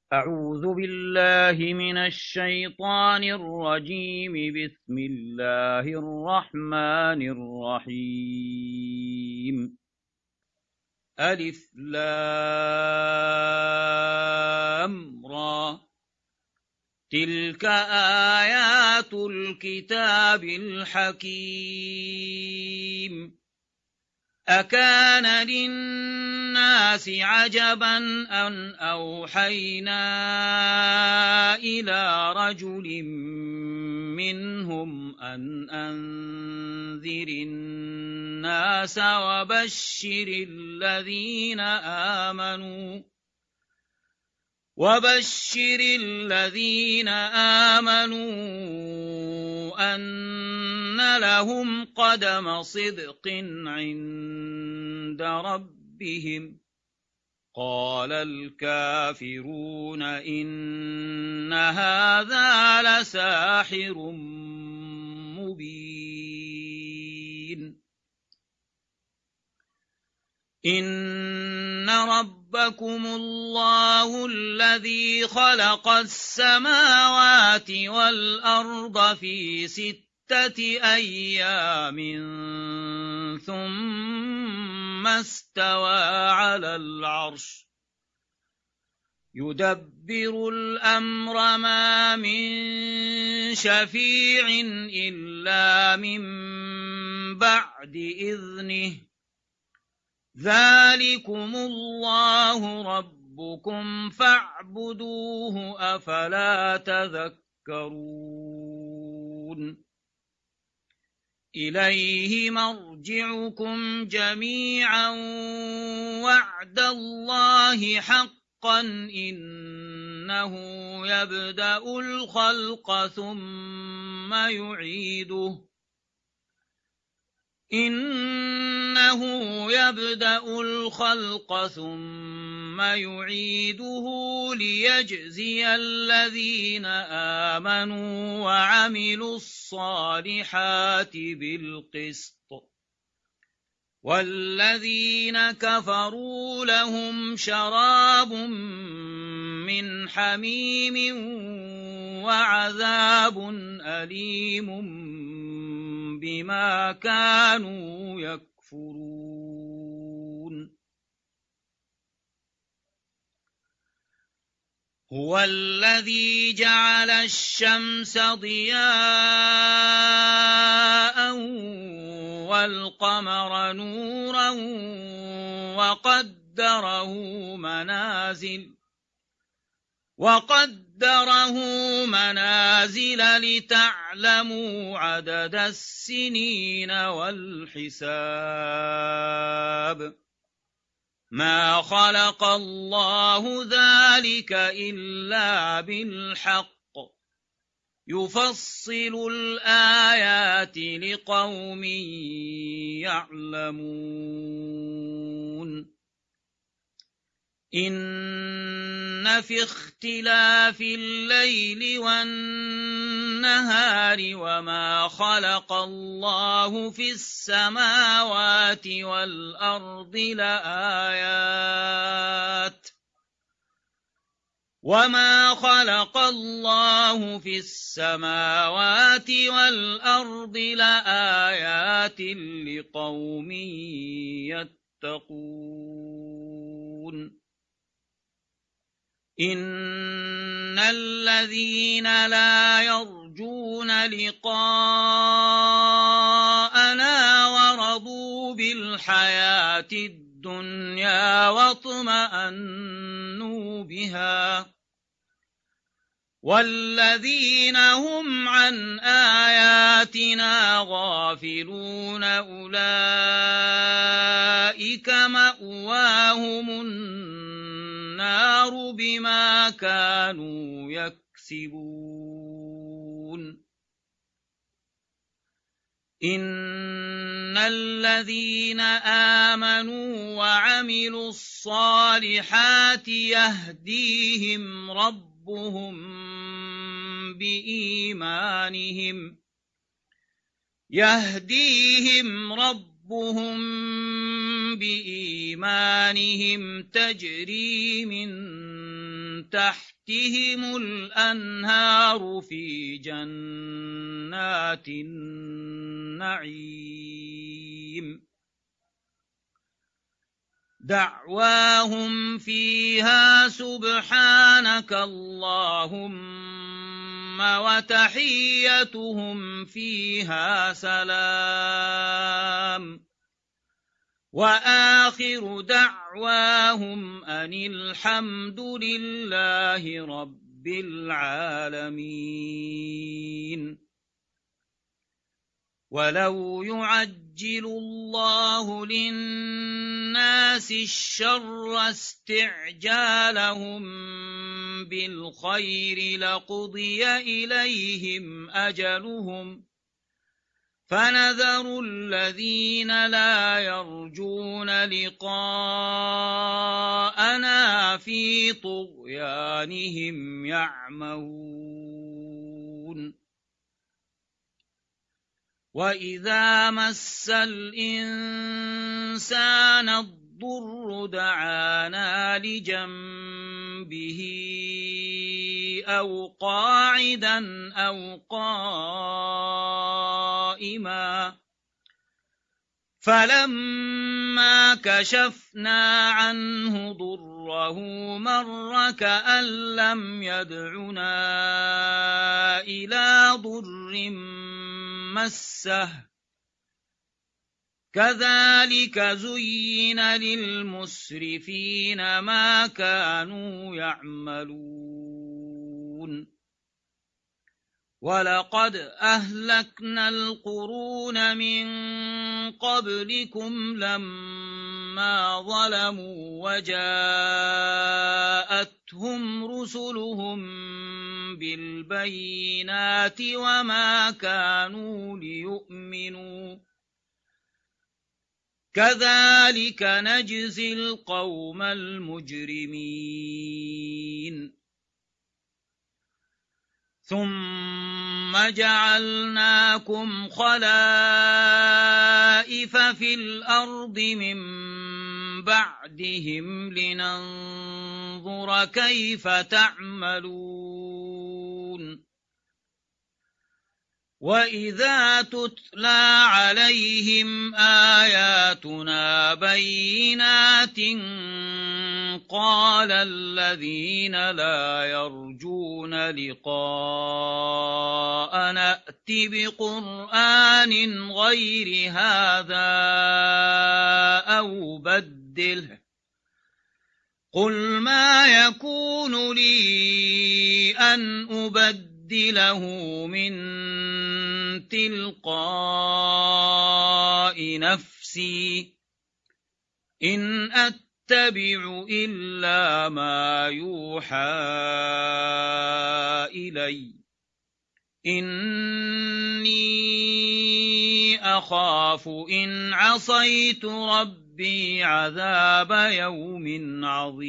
أعوذ بالله من الشيطان الرجيم. بسم الله الرحمن الرحيم. ألف لام را، تلك آيات الكتاب الحكيم. أكان للناس عجبا أن أوحينا إلى رجل منهم أن أنذر الناس وبشر الذين آمنوا أن لهم قدم صدق عند ربهم. قال الكافرون إن هذا لساحر مبين. إن ربكم الله الذي خلق السماوات والأرض في 6 أيام ثم استوى على العرش يدبر الأمر ما من شفيع إلا من بعد إذنه. ذلكم الله ربكم فاعبدوه أفلا تذكرون. إليه مرجعكم جميعا وعد الله حقا إنه يبدأ الخلق ثم يعيده ليجزي الذين آمنوا وعملوا الصالحات بالقسط، والذين كفروا لهم شراب من حميم وعذاب أليم بما كانوا يكفرون. هو الذي جعل الشمس ضياء والقمر نورا وقدره منازل لتعلموا عدد السنين والحساب. ما خلق الله ذلك إلا بالحق يفصل الآيات لقوم يعلمون. إن في اختلاف الليل والنهار وما خلق الله في السماوات والأرض لآيات لقوم يتقون. إن الذين لا يرجون لقاءنا ورضوا بالحياة الدنيا واطمأنوا بها والذين هم عن آياتنا غافلون أولئك مأواهم النار بما كانوا يكسبون. إن الذين آمنوا وعملوا الصالحات يهديهم ربهم بإيمانهم تجري من تحتهم الأنهار في جنات النعيم دعواهم فيها سبحانك اللهم وتحيتهم فيها سلام وآخر دعواهم أن الحمد لله رب العالمين ولو يعجل الله للناس الشر استعجالهم بالخير لقضي إليهم أجلهم فنذر الذين لا يرجون لقاءنا في طغيانهم يعمهون وإذا مس الإنسان الضر دعانا لجنبه أو قاعدا أو قائما فلما كشفنا عنه ضره مر كأن لم يدعنا إلى ضر مسه كذلك زين للمسرفين ما كانوا يعملون ولقد أهلكنا القرون من قبلكم لما ظلموا وجاءتهم رسلهم بالبينات وما كانوا ليؤمنوا كذلك نجزي القوم المجرمين ثم جعلناكم خلائف في الأرض من بعدهم لننظر كيف تعملون وإذا تتلى عليهم آياتنا بينات قال الذين لا يرجون لقاءنا ائت بقرآن غير هذا أو بدله قل ما يكون لي أن أبدله من تلقاء نفسي إن أتبع إلا ما يوحى إلي إني أخاف إن عصيت ربي عذاب يوم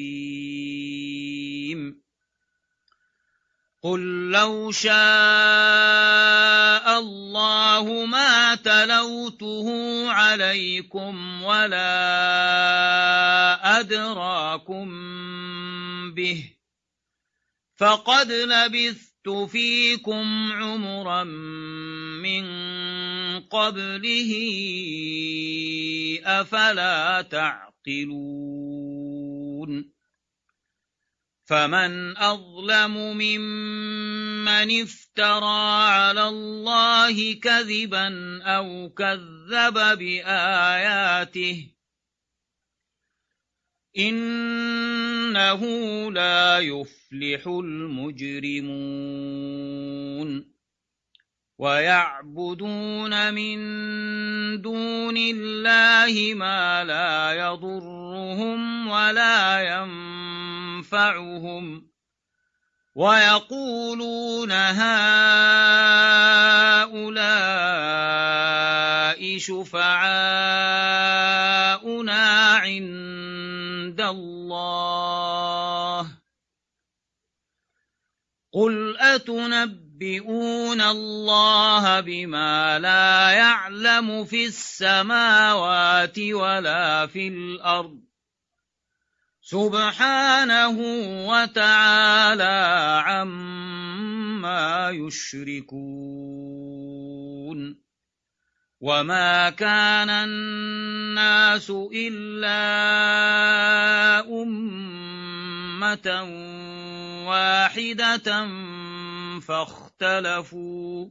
عظيم قل لو شاء الله ما تلوته عليكم ولا أدراكم به فقد لبثت فيكم عمرا من قبله أفلا تعقلون فمن أظلم ممن افترى على الله كذبا أو كذب بآياته إنه لا يفلح المجرمون ويعبدون من دون الله ما لا يضرهم ولا ينفعهم ويقولون هؤلاء شفعاؤنا عند الله قل أتنبئون الله بما لا يعلم في السماوات ولا في الأرض سبحانه وتعالى عما يشركون وما كان الناس إلا أمة واحدة فاختلفوا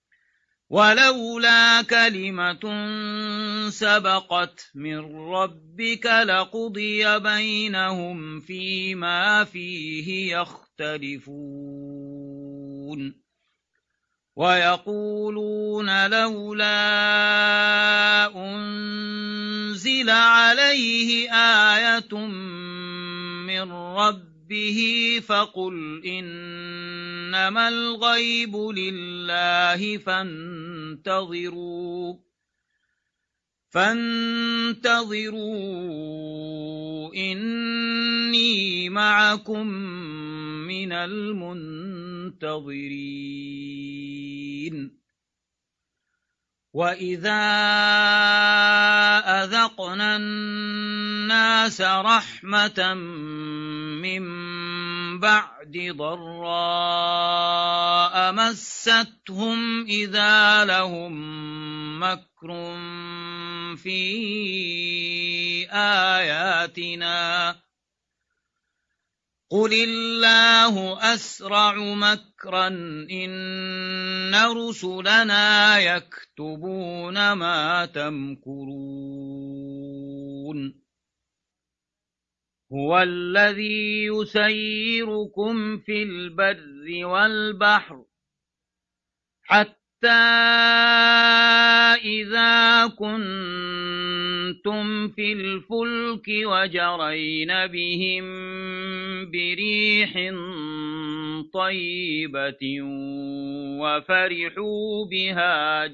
ولولا كلمة سبقت من ربك لقضي بينهم فيما فيه يختلفون ويقولون لولا أنزل عليه آية من ربه فقل إنما الغيب لله فانتظروا إني معكم من المنتظرين وإذا أذقنا الناس رحمة من بعد ضراء مستهم إذا لهم مكر في آياتنا قل الله أسرع مكرا إن رسلنا يكتبون ما تمكرون هو الذي يسيركم في البر والبحر حتى إذا كنتم في الفلك وجرين بهم بريح طيبة وفرحوا بها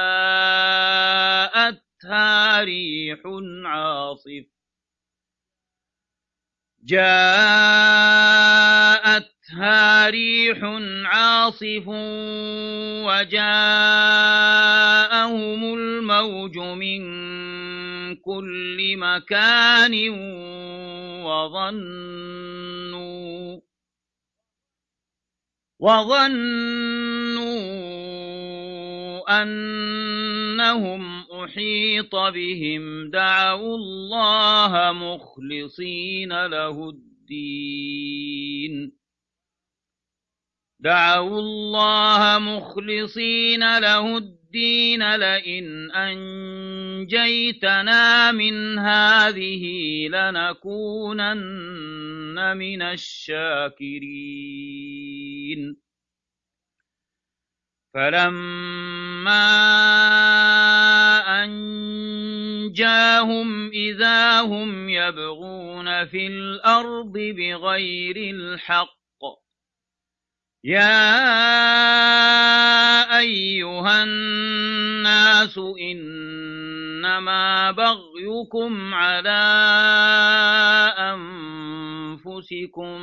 جاءتها ريح عاصف وجاءهم الموج من كل مكان وظنوا أنهم أحيط بهم دعوا الله مخلصين له الدين لئن أنجيتنا من هذه لنكونن من الشاكرين فلما أنجاهم إذا هم يبغون في الأرض بغير الحق يا أيها الناس إنما بغيكم على أنفسكم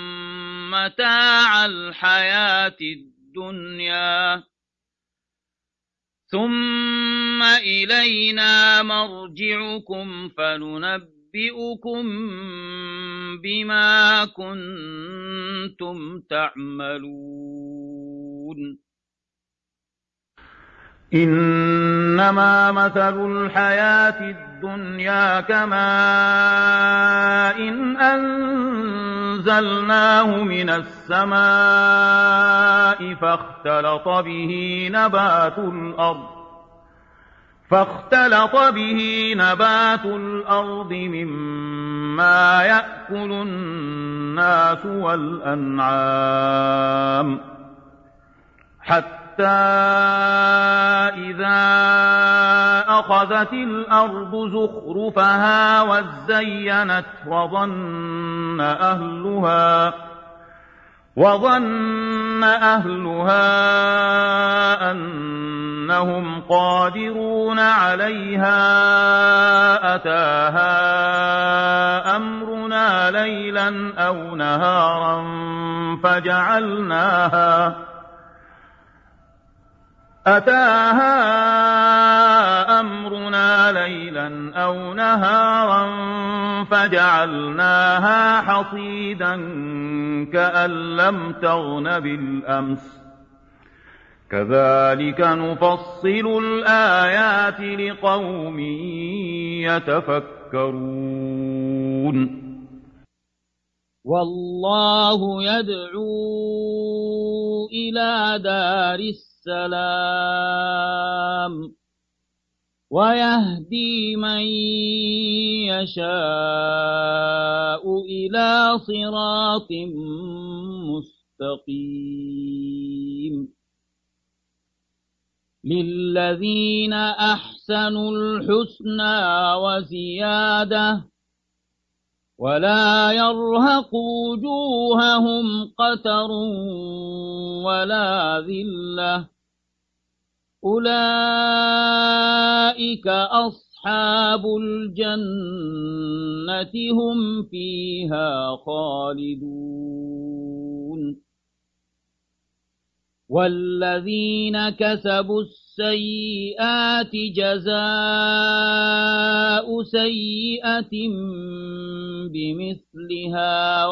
متاع الحياة الدنيا ثم إلينا مرجعكم فننبئكم بما كنتم تعملون إنما مثل الحياة الدنيا كماء إن أنزلناه من السماء فاختلط به نبات الأرض مما يأكل الناس والأنعام حتى إذا أخذت الأرض زخرفها وزينت وظن أهلها أنهم قادرون عليها أتاها أمرنا ليلا أو نهارا أمرنا ليلا أو نهارا فجعلناها حصيدا كأن لم تغن بالأمس كذلك نفصل الآيات لقوم يتفكرون والله يدعو إلى دار السلام ويهدي من يشاء إلى صراط مستقيم للذين أحسنوا الحسنى وزيادة ولا يرهق وجوههم قتر ولا ذلة أولئك أصحاب الجنة هم فيها خالدون والذين كسبوا السيئات جزاء سيئة بمثلها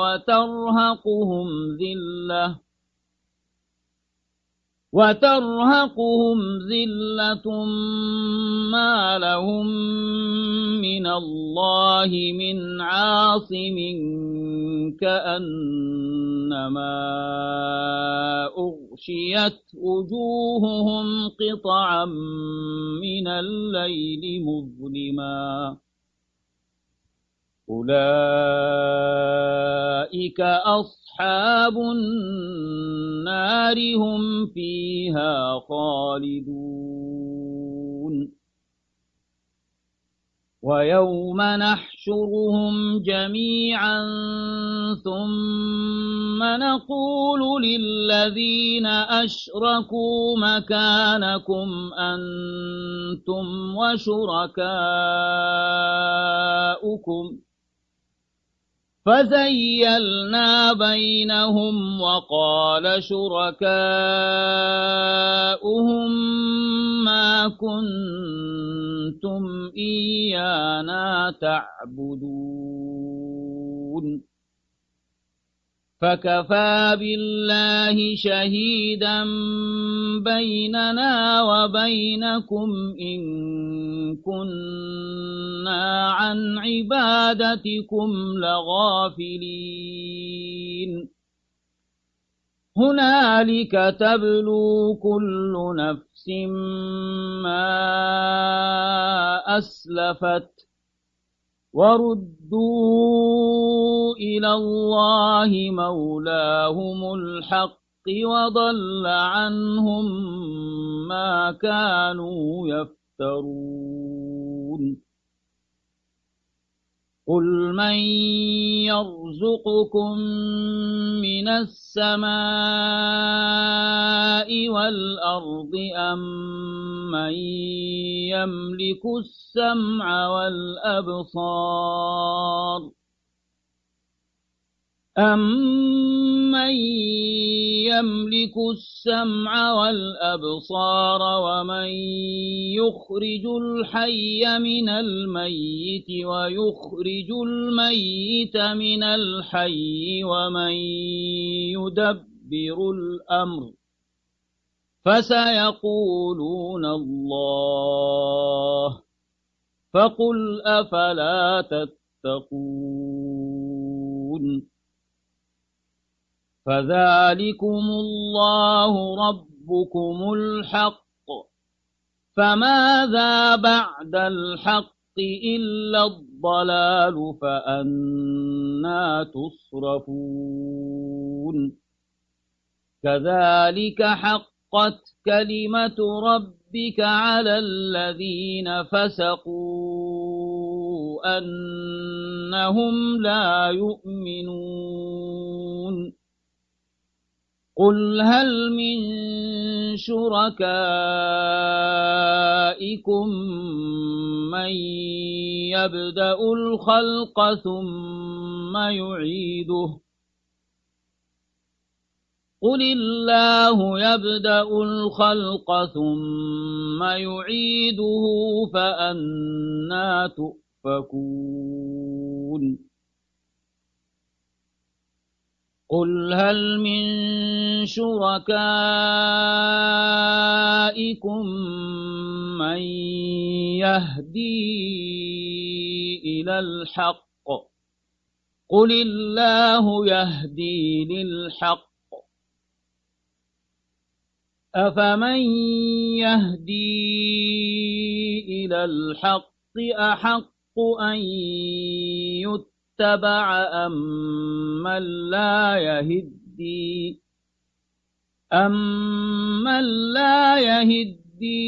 وترهقهم ذلة ما لهم من الله من عاصم كأنما أغشيت وجوههم قطعا من الليل مظلما أولئك أصحاب النار هم فيها خالدون ويوم نحشرهم جميعا ثم نقول للذين أشركوا مكانكم أنتم وشركاؤكم فزيلنا بينهم وقال شركاؤهم ما كنتم إيانا تعبدون فكفى بالله شهيدا بيننا وبينكم إن كنا عن عبادتكم لغافلين هنالك تبلو كل نفس ما أسلفت وردوا إلى الله مولاهم الحق وضل عنهم ما كانوا يفترون قل من يرزقكم من السماء والأرض أم من يملك السمع والأبصار أَمَّن يَمْلِكُ السَّمْعَ وَالْأَبْصَارَ وَمَن يُخْرِجُ الْحَيَّ مِنَ الْمَيِّتِ وَيُخْرِجُ الْمَيِّتَ مِنَ الْحَيِّ وَمَن يُدَبِّرُ الْأَمْرَ فَسَيَقُولُونَ اللَّهُ فَقُلْ أَفَلَا تَتَّقُونَ فذلكم الله ربكم الحق فماذا بعد الحق إلا الضلال فأنى تصرفون كذلك حقت كلمة ربك على الذين فسقوا أنهم لا يؤمنون قل هل من شركائكم من يبدأ الخلق ثم يعيده قل الله يبدأ الخلق ثم يعيده فأنى تؤفكون قل هل من شركائكم من يهدي إلى الحق قل الله يهدي للحق أفمن يهدي إلى الحق أحق أن يتبع أمن لا يهدي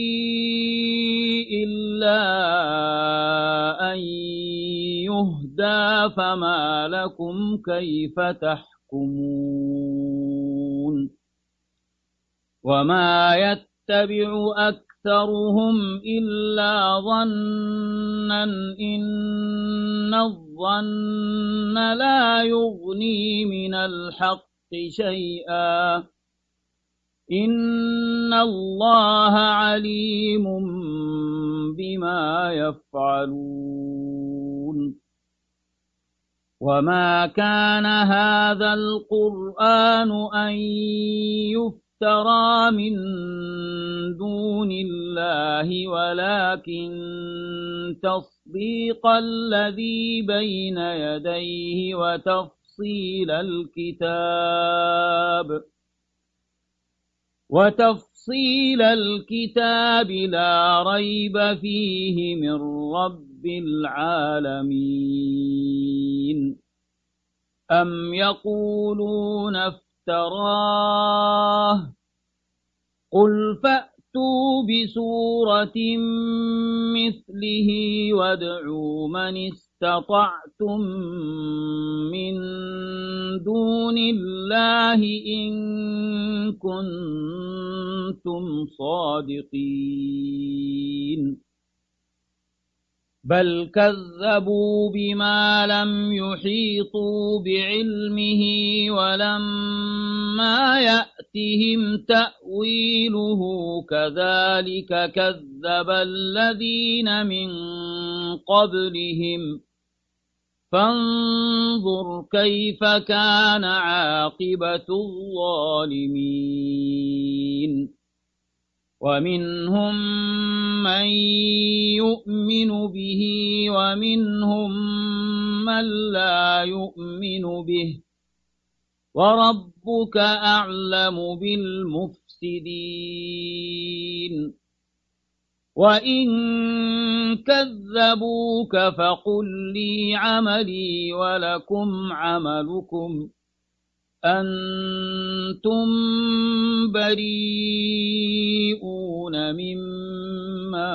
إلا أن يهدى فما لكم كيف تحكمون وما يتبع أكثرهم إلا ظنا إن الظن لا يغني من الحق شيئا إن الله عليم بما يفعلون وما كان هذا القرآن أن يفترى من دون الله ولكن تصديق الذي بين يديه وتفصيل الكتاب لا ريب فيه من رب العالمين أم يقولون افتراه قل فأتوا بسورة مثله وادعوا من استطعتم من دون الله إن كنتم صادقين بل كذبوا بما لم يحيطوا بعلمه ولما يأتهم تأويله كذلك كذب الذين من قبلهم فانظر كيف كان عاقبة الظالمين ومنهم من يؤمن به ومنهم من لا يؤمن به وربك أعلم بالمفسدين وإن كذبوك فقل لي عملي ولكم عملكم أنتم بريئون مما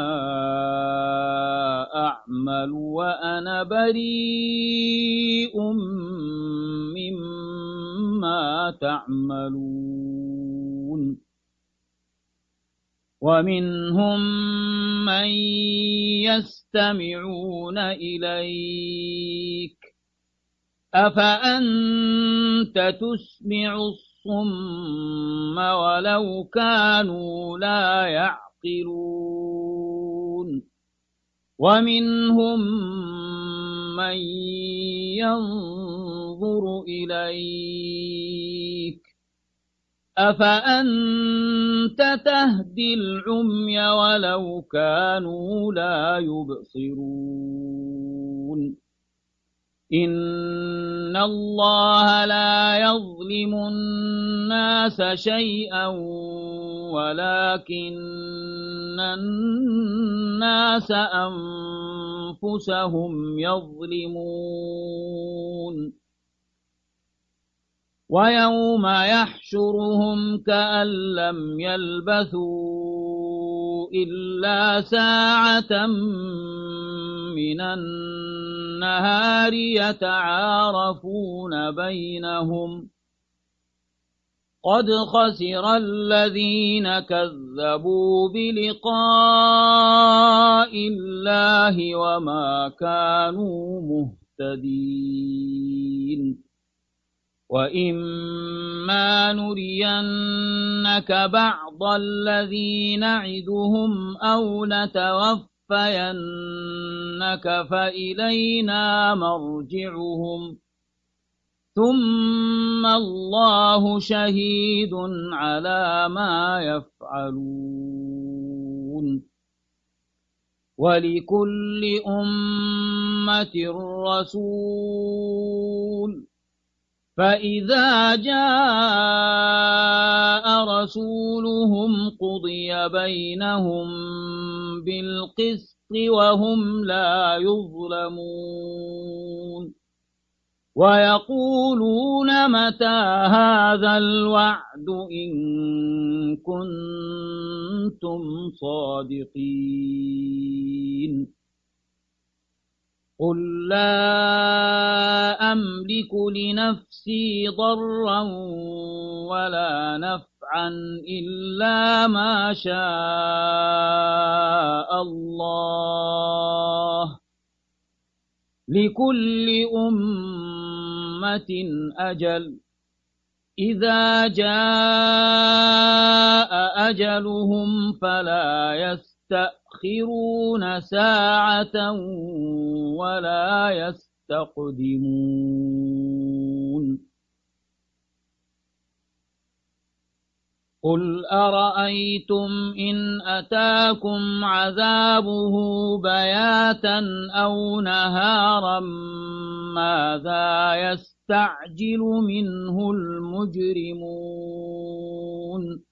أعمل وأنا بريء مما تعملون ومنهم من يستمعون إليك أفأنت تسمع الصم ولو كانوا لا يعقلون ومنهم من ينظر إليك أفأنت تهدي العمي ولو كانوا لا يبصرون إن الله لا يظلم الناس شيئا ولكن الناس أنفسهم يظلمون ويوم يحشرهم كأن لم يلبثوا إلا ساعة من النهار يتعارفون بينهم قد خسر الذين كذبوا بلقاء الله وما كانوا مهتدين وإما إما نرينك بعض الذي نعدهم أو نتوفينك فإلينا مرجعهم ثم الله شهيد على ما يفعلون ولكل أمة رسول فإذا جاء رسولهم قضي بينهم بالقسط وهم لا يظلمون ويقولون متى هذا الوعد إن كنتم صادقين قل لا أملك لنفسي ضرا ولا نفعا إلا ما شاء الله لكل أمة أجل إذا جاء أجلهم فلا يستأخرون ساعة ولا يستقدمون قل أرأيتم إن أتاكم عذابه بياتا أو نهارا ماذا يستعجل منه المجرمون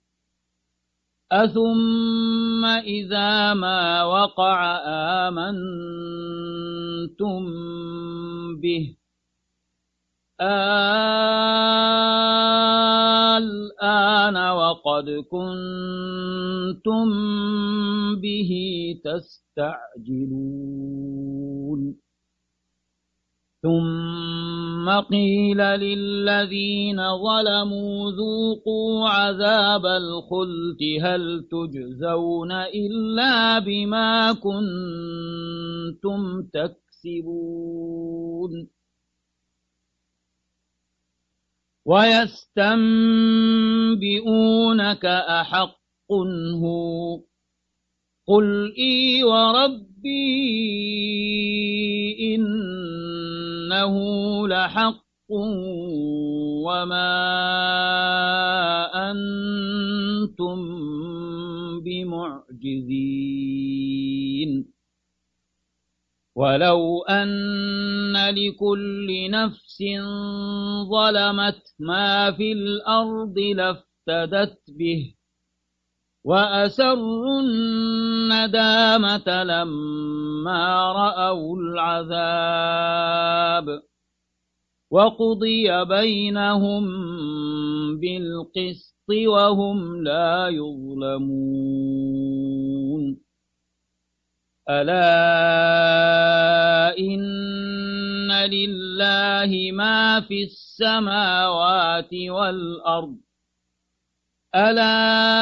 أثم إذا ما وقع آمنتم به الآن وقد كنتم به تستعجلون ثم قيل للذين ظلموا ذوقوا عذاب الخلد هل تجزون إلا بما كنتم تكسبون ويستنبئونك أحق هو قل إي وربي إنه لحق وما أنتم بمعجزين ولو أن لكل نفس ظلمت ما في الأرض لافتدت به وأسروا الندامة لما رأوا العذاب وقضي بينهم بالقسط وهم لا يظلمون ألا إن لله ما في السماوات والأرض ألا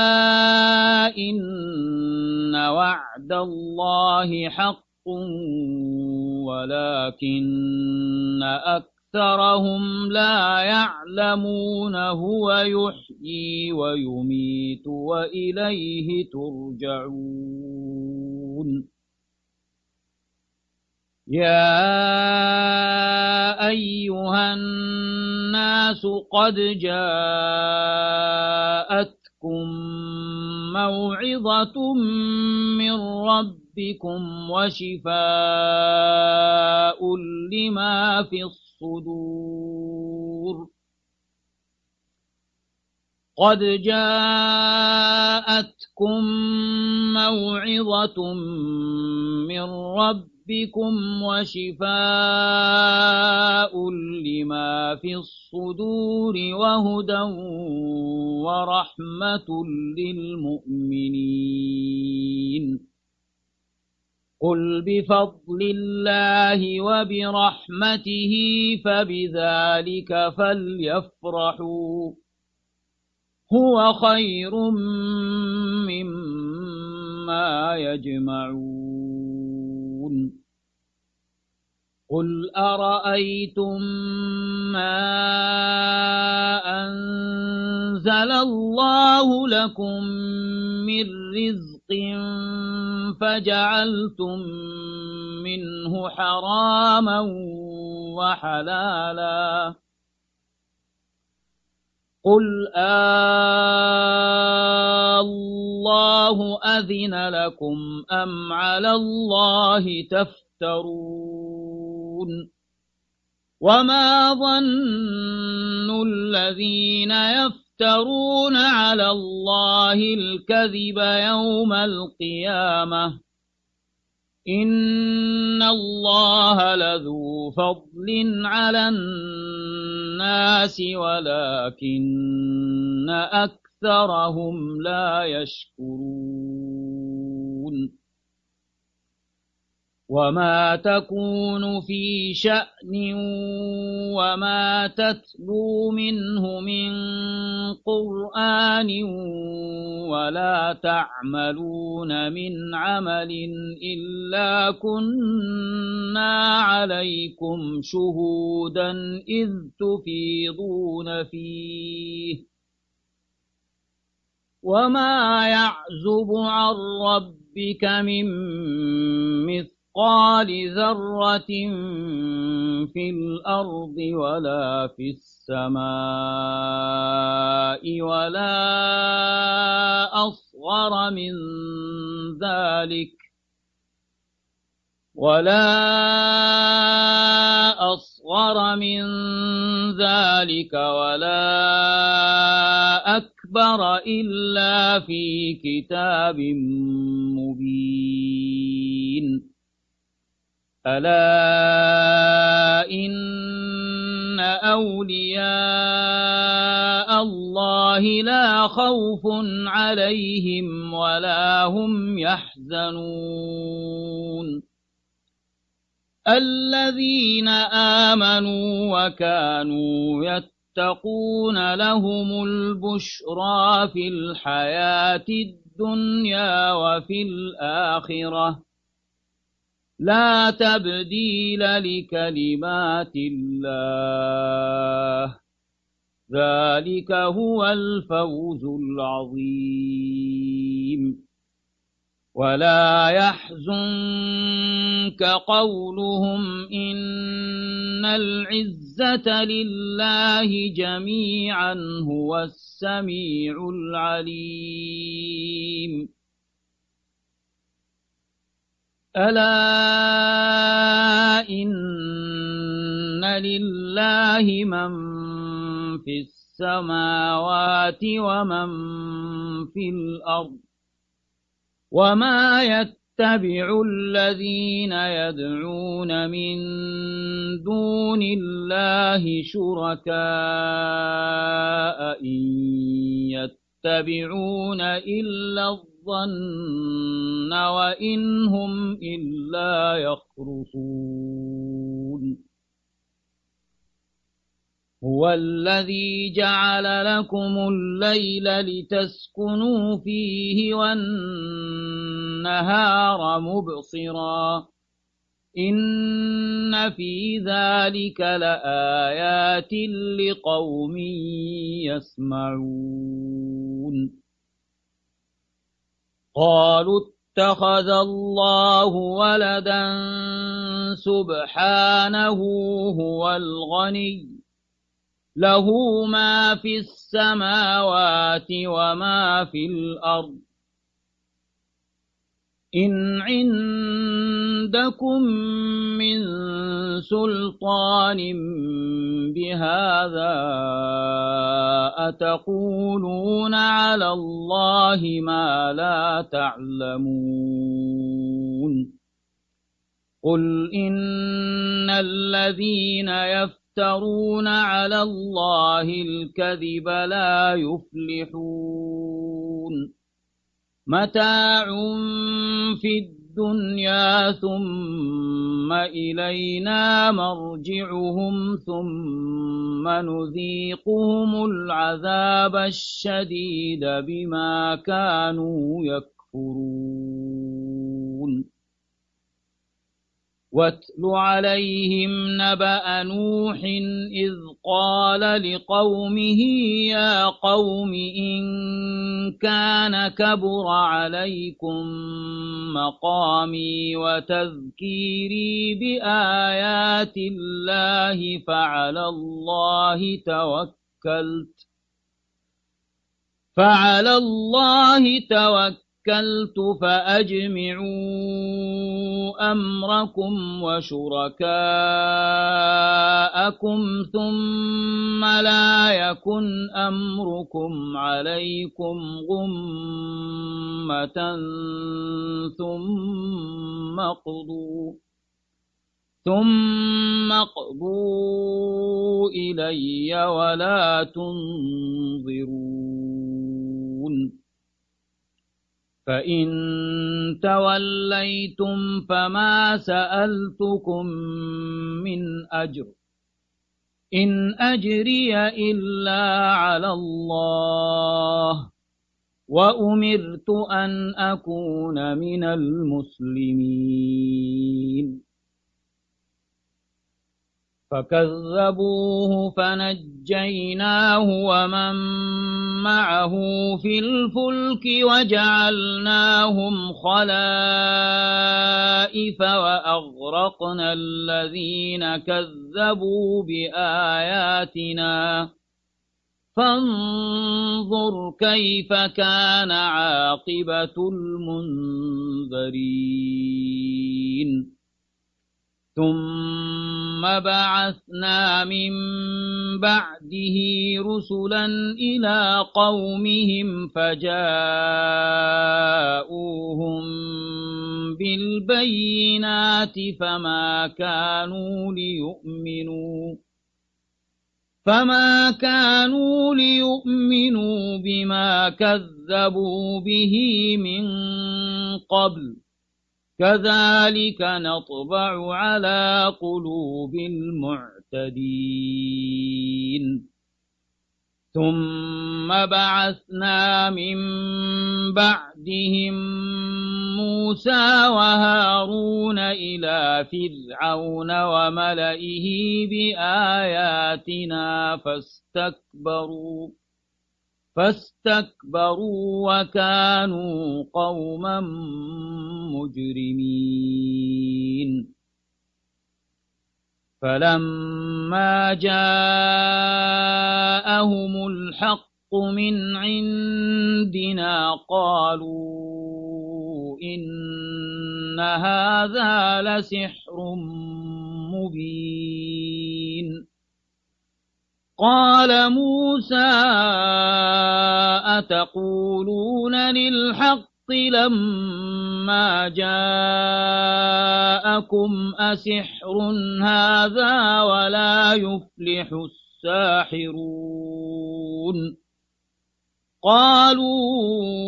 إن وعد الله حق ولكن أكثرهم لا يعلمون هو يحيي ويميت وإليه ترجعون يا أيها الناس قد جاءتكم موعظة من ربكم وشفاء لما في الصدور قد جاءتكم موعظة من ربكم وشفاء لما في الصدور وهدى ورحمة للمؤمنين قل بفضل الله وبرحمته فبذلك فليفرحوا هو خير مما يجمعون قل أرأيتم ما أنزل الله لكم من رزق فجعلتم منه حراما وحلالا قل الله أذن لكم أم على الله تفترون وما ظن الذين يفترون على الله الكذب يوم القيامة إن الله لذو فضل على الناس ولكن أكثرهم لا يشكرون وما تكون في شأن وما تتلو منه من قرآن ولا تعملون من عمل إلا كنا عليكم شهودا إذ تفيضون فيه وما يعزب عن ربك من مثقال ذرة في الأرض ولا في السماء ولا أصغر من ذلك ولا أكبر إلا في كتاب مبين ألا إن أولياء الله لا خوف عليهم ولا هم يحزنون الذين آمنوا وكانوا يتقون لهم البشرى في الحياة الدنيا وفي الآخرة لا تبديل لكلمات الله ذلك هو الفوز العظيم ولا يحزنك قولهم إن العزة لله جميعا هو السميع العليم ألا إن لله من في السماوات ومن في الأرض وما يتبع الذين يدعون من دون الله شركاء إن يتبعون إلا الظن وإن هم إلا يخرصون هو الذي جعل لكم الليل لتسكنوا فيه والنهار مبصرا إن في ذلك لآيات لقوم يسمعون قالوا اتخذ الله ولدا سبحانه هو الغني له ما في السماوات وما في الأرض إن عندكم من سلطان بهذا أتقولون على الله ما لا تعلمون قل إن الذين يفترون على الله الكذب لا يفلحون متاع في الدنيا ثم إلينا مرجعهم ثم نذيقهم العذاب الشديد بما كانوا يكفرون واتل عليهم نبأ نوح إذ قال لقومه يا قوم إن كان كبر عليكم مقامي وتذكيري بآيات الله فعلى الله توكلت فأجمعوا أمركم وشركاءكم ثم لا يكن أمركم عليكم غمة ثم اقضوا إلي ولا تنظرون فإن توليتم فما سألتكم من أجر إن أجري إلا على الله وأمرت أن أكون من المسلمين فكذبوه فنجيناه ومن معه في الفلك وجعلناهم خلائف وأغرقنا الذين كذبوا بآياتنا فانظر كيف كان عاقبة المنذرين ثم بعثنا من بعده رسلا إلى قومهم فجاءوهم بالبينات فما كانوا ليؤمنوا بما كذبوا به من قبل كذلك نطبع على قلوب المعتدين ثم بعثنا من بعدهم موسى وهارون إلى فرعون وملئه بآياتنا فاستكبروا وكانوا قوما مجرمين فلما جاءهم الحق من عندنا قالوا إن هذا لسحر مبين قال موسى أتقولون للحق لما جاءكم أسحر هذا ولا يفلح الساحرون قالوا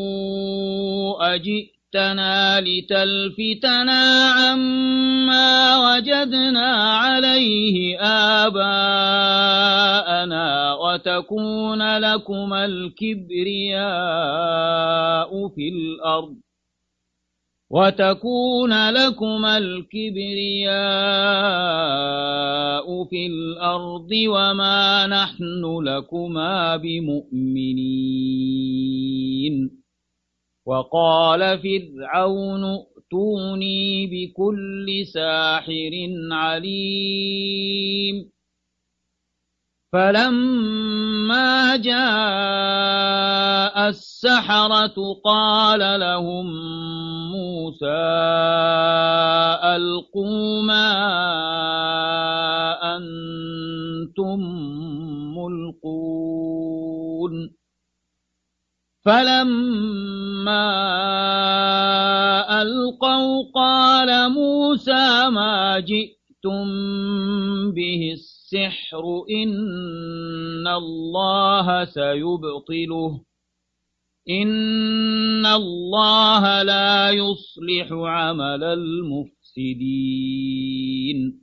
أجئتنا لتلفتنا عما وجدنا عليه آباءنا وتكون لكما الكبرياء في الأرض وما نحن لكما بمؤمنين وقال فرعون ائتوني بكل ساحر عليم فلما جاء السحرة قال لهم موسى ألقوا ما أنتم ملقون فلما ألقوا قال موسى ما جئتم به السحر إن الله سيبطله إن الله لا يصلح عمل المفسدين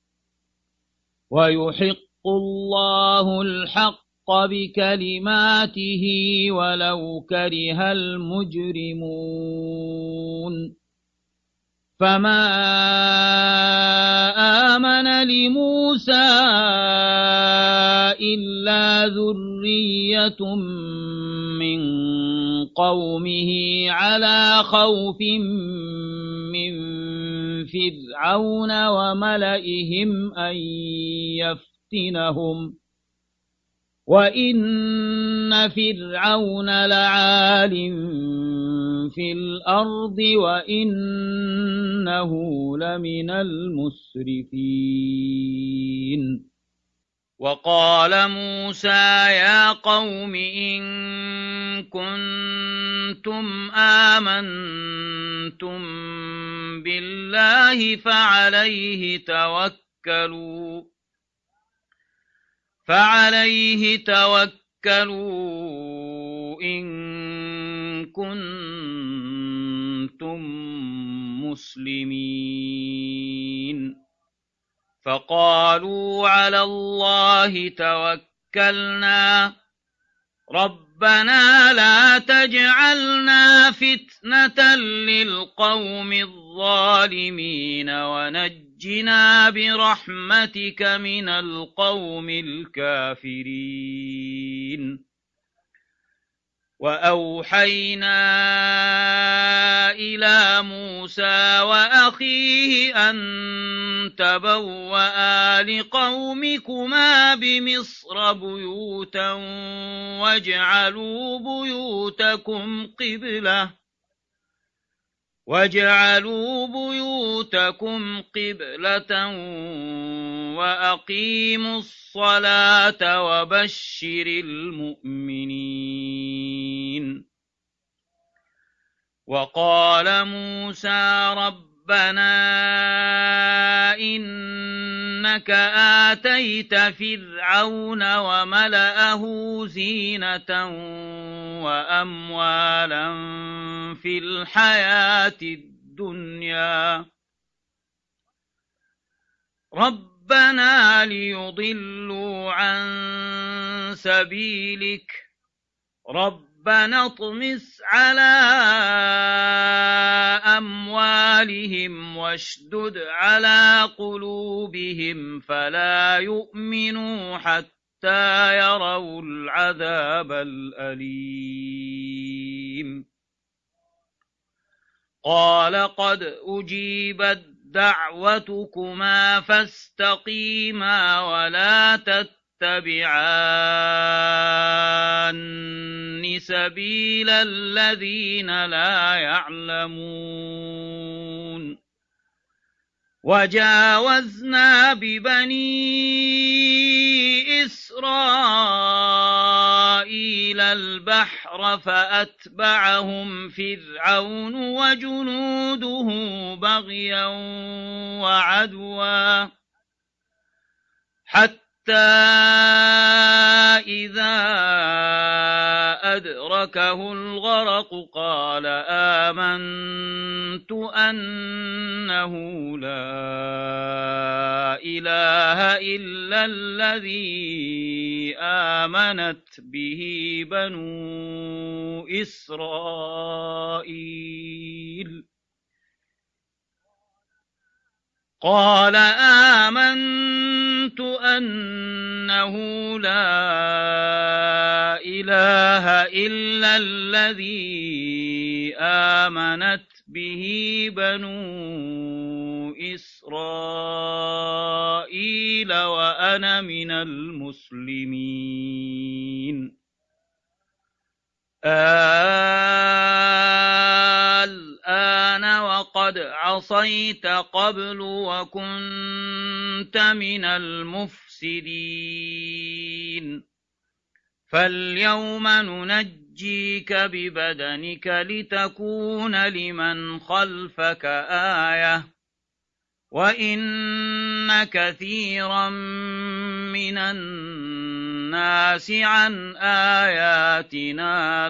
ويحق الله الحق بكلماته ولو كره المجرمون فما آمن لموسى إلا ذرية من قومه على خوف من فرعون وملئهم أن يفتنهم وإن فرعون لعال في الأرض وإنه لمن المسرفين. وقال موسى يا قوم إن كنتم آمنتم بالله فعليه توكلوا إن كنتم مسلمين. فقالوا على الله توكلنا ربنا لا تجعلنا فتنة للقوم الظالمين ونجنا برحمتك من القوم الكافرين. وأوحينا إلى موسى وأخيه أن تبوأ لقومكما بمصر بيوتا واجعلوا بيوتكم قبلة وأقيموا الصلاة وبشر المؤمنين. وقال موسى ربنا إنك آتيت فرعون وملأه زينة وأموالا في الحياة الدنيا ربنا ليضلوا عن سبيلك ربنا اطمس على أموالهم واشدد على قلوبهم فلا يؤمنوا حتى يروا العذاب الأليم. قال قد أجيبت دعوتكما فاستقيما ولا تتبعان سبيل الذين لا يعلمون. وجاوزنا ببني إسرائيل البحر فأتبعهم فرعون وجنوده بغيا وعدوا حتى إذا أدركه الغرق قال آمنت أنه لا إله إلا الذي آمنت به بنو إسرائيل. قال آمنت أنه لا إله إلا الذي آمنت به بنو إسرائيل وأنا من المسلمين. الآن وقد عصيت قبل وكنت من المفسدين فاليوم ننجيك ببدنك لتكون لمن خلفك آية وإن كثيرا من الناس عن آياتنا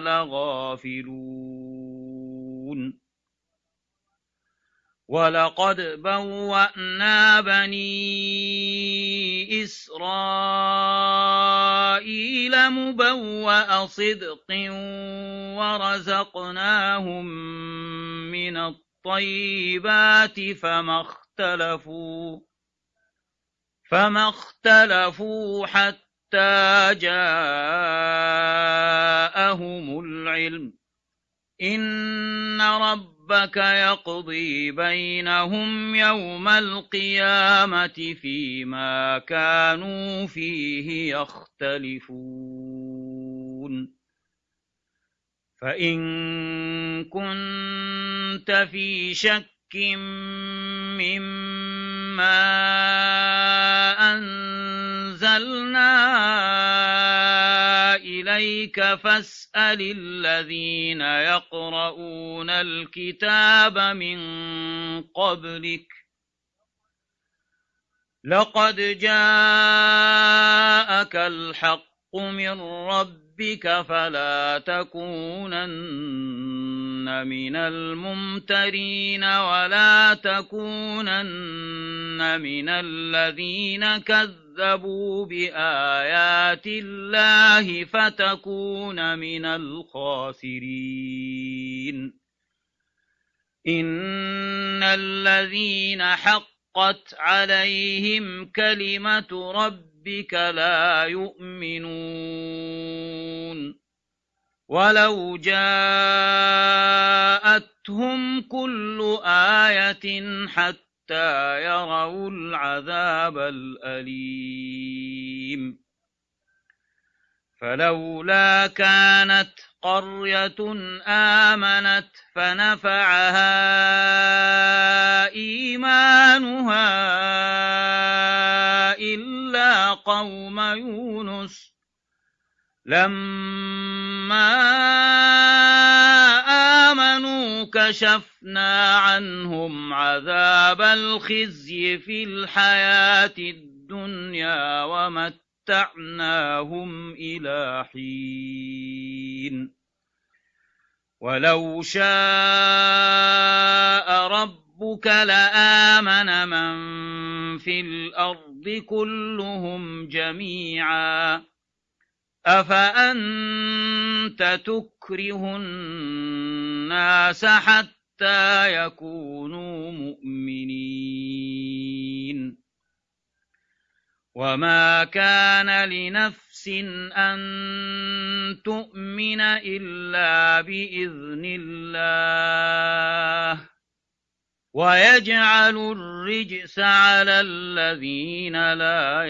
لغافلون. ولقد بوأنا بني إسرائيل مبوأ صدق ورزقناهم من الطيبات فما اختلفوا حتى جاءهم العلم إن ربك يقضي بينهم يوم القيامة فيما كانوا فيه يختلفون فإن كنت في شك مما أنزلنا إليك فاسأل الذين يقرؤون الكتاب من قبلك لقد جاءك الحق من ربك فلا تكونن من الممترين ولا تكونن من الذين كذبوا بآيات الله فتكون من الخاسرين إن الذين حقت عليهم كلمة ربك لا يؤمنون ولو جاءتهم كل آية حتى يروا العذاب الأليم فلولا كانت قرية آمنت فنفعها إيمانها إلا قوم يونس لما آمنوا كشفنا عنهم عذاب الخزي في الحياة الدنيا ومتعناهم إلى حين ولو شاء ربك لآمن من في الأرض كلهم جميعا أفأنت تكره الناس حتى يكونوا مؤمنين وما كان لنفس أن تؤمن إلا بإذن الله ويجعل الرجس على الذين لا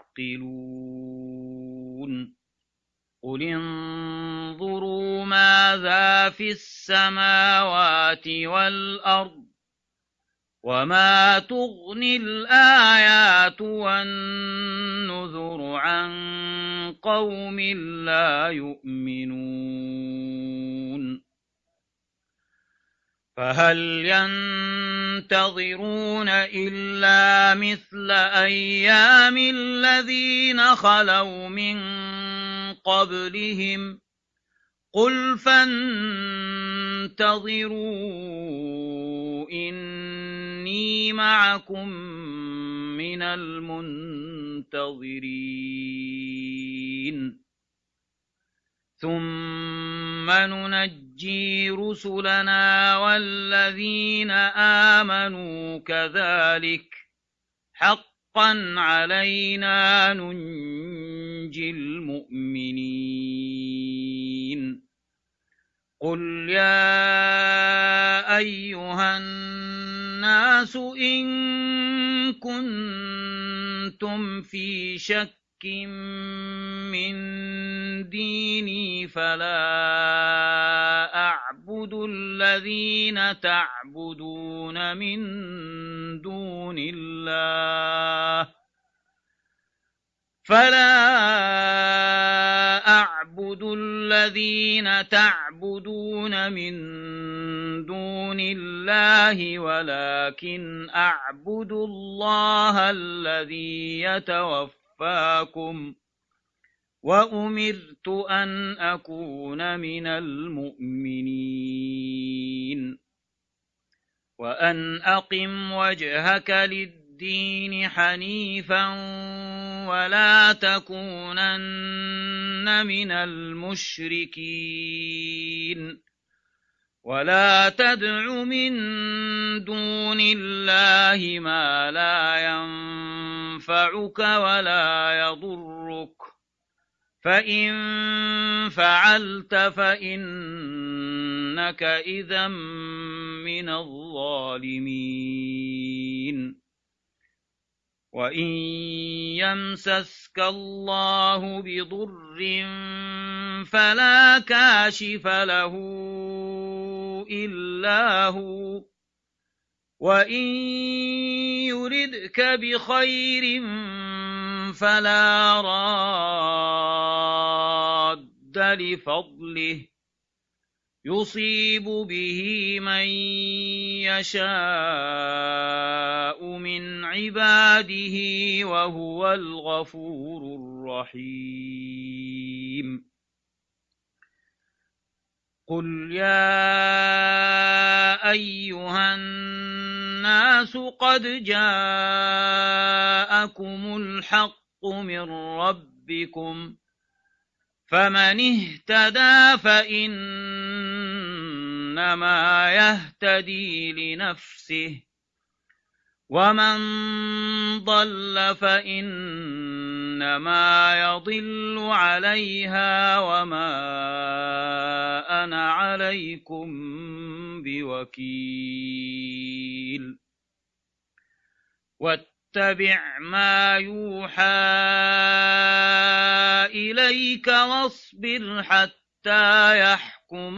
يعقلون قل انظروا ماذا في السماوات والأرض وما تغني الآيات والنذر عن قوم لا يؤمنون فهل ينتظرون إلا مثل أيام الذين خلوا من قبلهم قل فانتظروا إني معكم من المنتظرين ثم ننجي رسلنا والذين آمنوا كذلك حقا علينا ننجي المؤمنين قل يا أيها الناس إن كنتم في شك من ديني فلا أعبد الذين تعبدون من دون الله ولكن أعبد الله الذي يتوفاكم وأمرت أن أكون من المؤمنين وأن أقم وجهك للدين حنيفا ولا تكونن من المشركين ولا تدع من دون الله ما لا ينفعك ولا يضرك فإن فعلت فإنك إذا من الظالمين وإن يمسسك الله بضر فلا كاشف له إلا هو وإن يردك بخير فلا راد لفضله يصيب به من يشاء من عباده وهو الغفور الرحيم قل يا أيها الناس قد جاءكم الحق من ربكم فمن اهتدى فإنما يهتدي لنفسه ومن ضل فإنما يضل عليها وما أنا عليكم بوكيل واتبع ما يوحى إليك واصبر حتى يحكم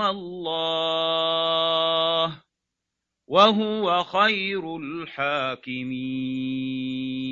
الله وهو خير الحاكمين